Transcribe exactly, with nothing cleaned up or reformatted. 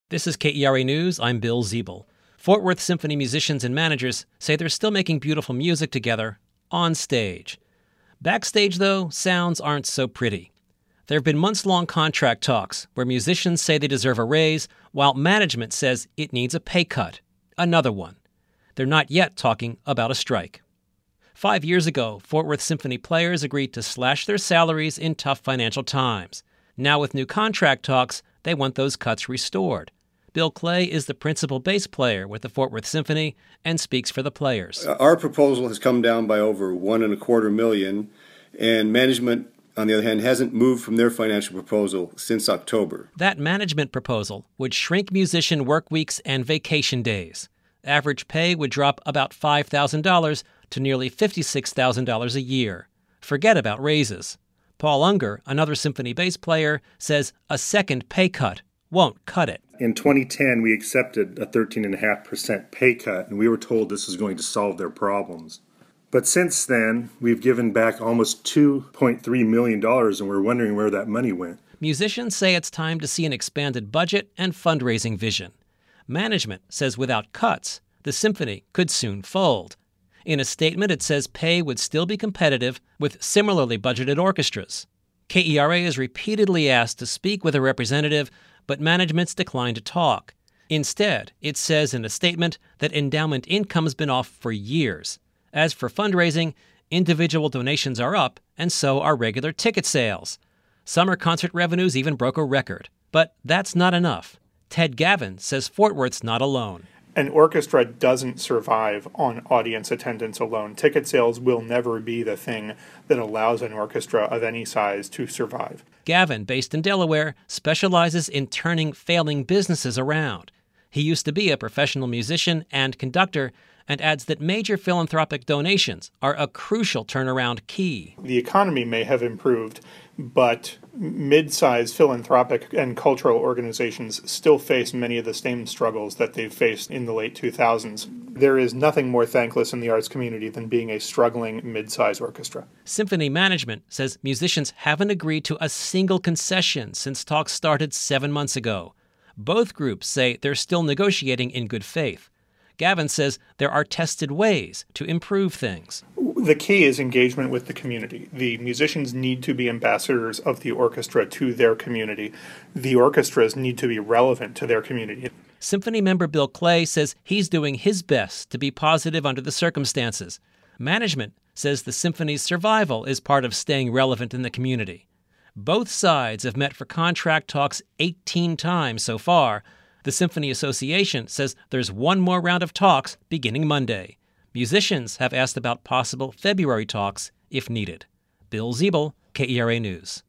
This is K E R A News. I'm Bill Ziebel. Fort Worth Symphony musicians and managers say they're still making beautiful music together on stage. Backstage, though, sounds aren't so pretty. There have been months-long contract talks where musicians say they deserve a raise, while management says it needs a pay cut. Another one. They're not yet talking about a strike. Five years ago, Fort Worth Symphony players agreed to slash their salaries in tough financial times. Now, with new contract talks, they want those cuts restored. Bill Clay is the principal bass player with the Fort Worth Symphony and speaks for the players. Our proposal has come down by over one and a quarter million, and management, on the other hand, hasn't moved from their financial proposal since October. That management proposal would shrink musician work weeks and vacation days. Average pay would drop about five thousand dollars to nearly fifty-six thousand dollars a year. Forget about raises. Paul Unger, another symphony bass player, says a second pay cut won't cut it. In twenty ten, we accepted a thirteen point five percent pay cut, and we were told this was going to solve their problems. But since then, we've given back almost two point three million dollars, and we're wondering where that money went. Musicians say it's time to see an expanded budget and fundraising vision. Management says without cuts, the symphony could soon fold. In a statement, it says pay would still be competitive with similarly budgeted orchestras. K E R A is repeatedly asked to speak with a representative, but management's declined to talk. Instead, it says in a statement that endowment income's been off for years. As for fundraising, individual donations are up, and so are regular ticket sales. Summer concert revenues even broke a record. But that's not enough. Ted Gavin says Fort Worth's not alone. An orchestra doesn't survive on audience attendance alone. Ticket sales will never be the thing that allows an orchestra of any size to survive. Gavin, based in Delaware, specializes in turning failing businesses around. He used to be a professional musician and conductor, and adds that major philanthropic donations are a crucial turnaround key. The economy may have improved, but mid-sized philanthropic and cultural organizations still face many of the same struggles that they've faced in the late two thousands. There is nothing more thankless in the arts community than being a struggling mid-size orchestra. Symphony management says musicians haven't agreed to a single concession since talks started seven months ago. Both groups say they're still negotiating in good faith. Gavin says there are tested ways to improve things. The key is engagement with the community. The musicians need to be ambassadors of the orchestra to their community. The orchestras need to be relevant to their community. Symphony member Bill Clay says he's doing his best to be positive under the circumstances. Management says the symphony's survival is part of staying relevant in the community. Both sides have met for contract talks eighteen times so far. The Symphony Association says there's one more round of talks beginning Monday. Musicians have asked about possible February talks if needed. Bill Ziebel, K E R A News.